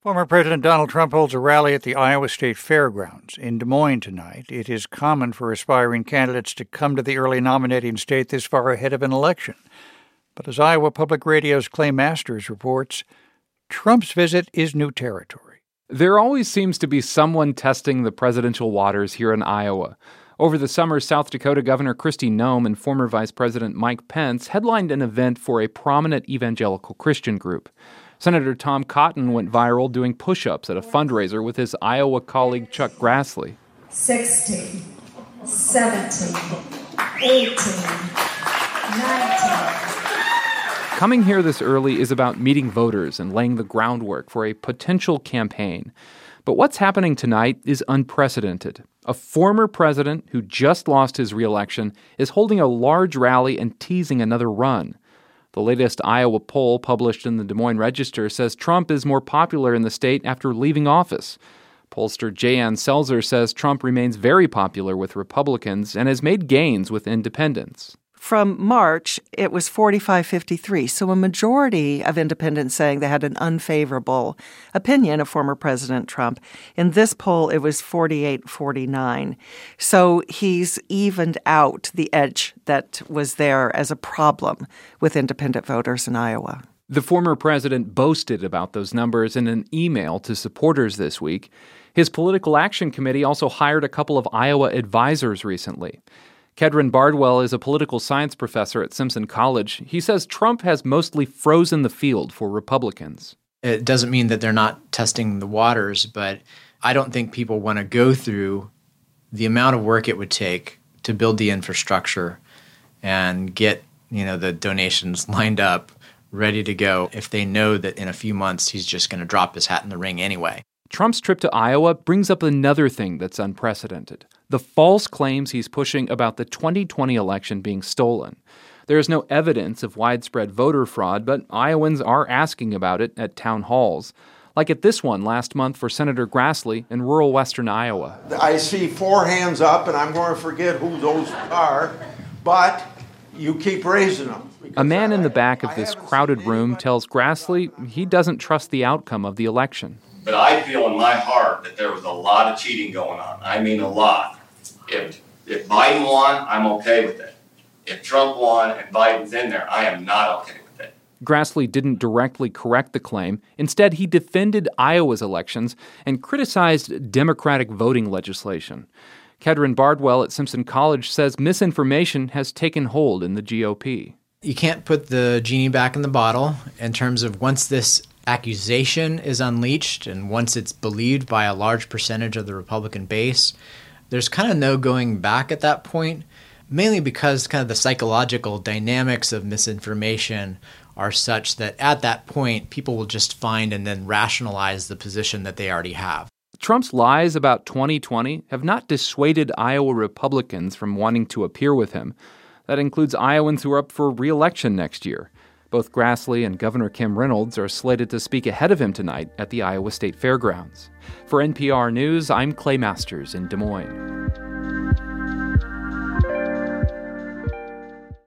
Former President Donald Trump holds a rally at the Iowa State Fairgrounds in Des Moines tonight. It is common for aspiring candidates to come to the early nominating state this far ahead of an election. But as Iowa Public Radio's Clay Masters reports, Trump's visit is new territory. There always seems to be someone testing the presidential waters here in Iowa. Over the summer, South Dakota Governor Kristi Noem and former Vice President Mike Pence headlined an event for a prominent evangelical Christian group. Senator Tom Cotton went viral doing push-ups at a fundraiser with his Iowa colleague Chuck Grassley. 16, 17, 18, 19. Coming here this early is about meeting voters and laying the groundwork for a potential campaign. But what's happening tonight is unprecedented. A former president who just lost his re-election is holding a large rally and teasing another run. The latest Iowa poll published in the Des Moines Register says Trump is more popular in the state after leaving office. Pollster J.Ann Selzer says Trump remains very popular with Republicans and has made gains with independents. From March, it was 45-53, so a majority of independents saying they had an unfavorable opinion of former President Trump. In this poll, it was 48-49. So he's evened out the edge that was there as a problem with independent voters in Iowa. The former president boasted about those numbers in an email to supporters this week. His political action committee also hired a couple of Iowa advisors recently. Kedron Bardwell is a political science professor at Simpson College. He says Trump has mostly frozen the field for Republicans. It doesn't mean that they're not testing the waters, but I don't think people want to go through the amount of work it would take to build the infrastructure and get, the donations lined up, ready to go, if they know that in a few months he's just going to drop his hat in the ring anyway. Trump's trip to Iowa brings up another thing that's unprecedented: the false claims he's pushing about the 2020 election being stolen. There is no evidence of widespread voter fraud, but Iowans are asking about it at town halls, like at this one last month for Senator Grassley in rural western Iowa. I see 4 hands up, and I'm going to forget who those are, but you keep raising them. A man in the back of this crowded room tells Grassley he doesn't trust the outcome of the election. But I feel in my heart that there was a lot of cheating going on. I mean, a lot. If Biden won, I'm okay with it. If Trump won and Biden's in there, I am not okay with it. Grassley didn't directly correct the claim. Instead, he defended Iowa's elections and criticized Democratic voting legislation. Kedron Bardwell at Simpson College says misinformation has taken hold in the GOP. You can't put the genie back in the bottle in terms of once this accusation is unleashed and once it's believed by a large percentage of the Republican base, there's kind of no going back at that point, mainly because kind of the psychological dynamics of misinformation are such that at that point, people will just find and then rationalize the position that they already have. Trump's lies about 2020 have not dissuaded Iowa Republicans from wanting to appear with him. That includes Iowans who are up for re-election next year. Both Grassley and Governor Kim Reynolds are slated to speak ahead of him tonight at the Iowa State Fairgrounds. For NPR News, I'm Clay Masters in Des Moines.